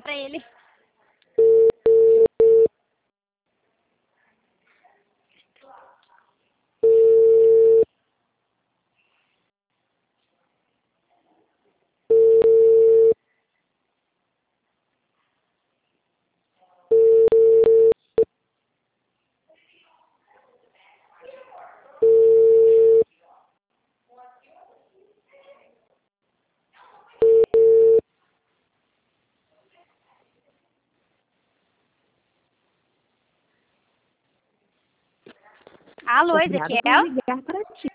ligar pra ele. Alô, Obrigada Ezequiel? por ligar para ti.